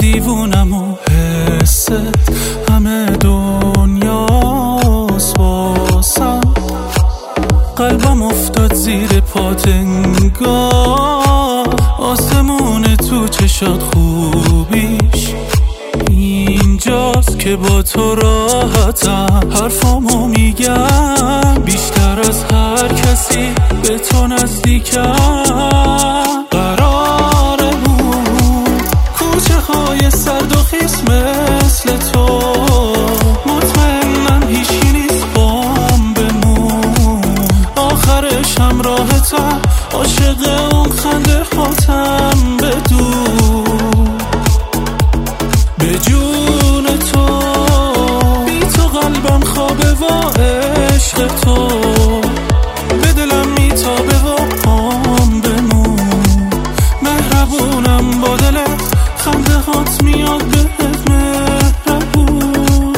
دیوونم و حست همه دنیاست واسم. قلبم افتاد زیر پات انگار آسمون تو چشات خوبیش اینجاست که با تو راحتم. حرفامو میگم بیشتر از هر کسی به تو نزدیکم. قرارمون کوچه های سرد و خیس مثل تو، مطمئنم هیچی نیست بام بمون. آخرش هم راحتم، عاشق اون خنده هاتم بدون. به جون تو بی تو قلبم خوابه و عشق تو به دلم میتابه و پام بمون. مهربونم با دلت، خنده هات میاد بهت مهربون.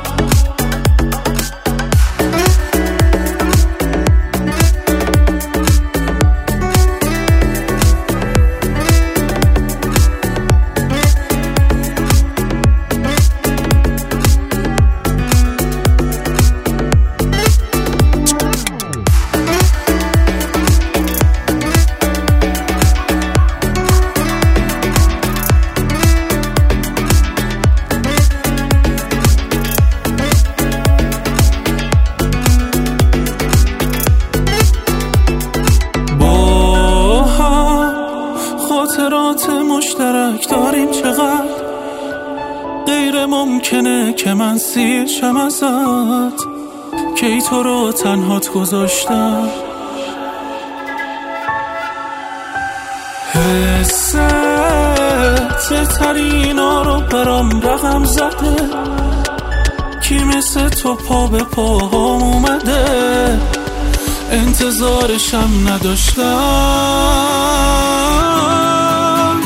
خاطرات مشترک داریم چقدر، غیر ممکنه که من سیر شم ازت. کی تو رو تنهات گذاشتم، حست بهترینا رو برام رقم زده. کی مثل تو پا به پاهام اومده، انتظارشم نداشتم.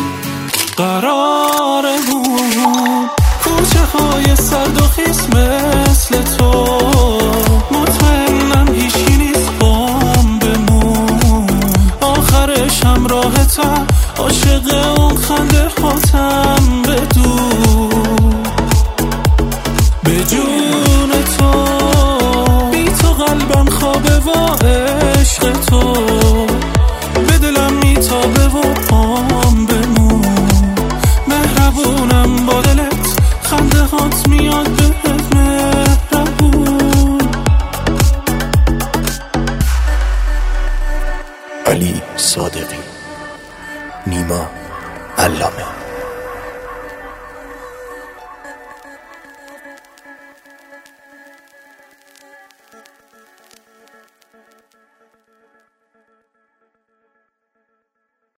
قرارمون کوچه های سرد و خیس مثل تو، مطمئنم هیچی نیست بام بمون. آخرش هم راحتم، عاشق اون خنده هاتم بدون. به جون تو بی تو قلبم خوابه و عشق تو به دلم میتابه و پام بمون. مهربونم با دلت، خنده هات میاد بهت مهربون. علی صادقی، نیما علامه.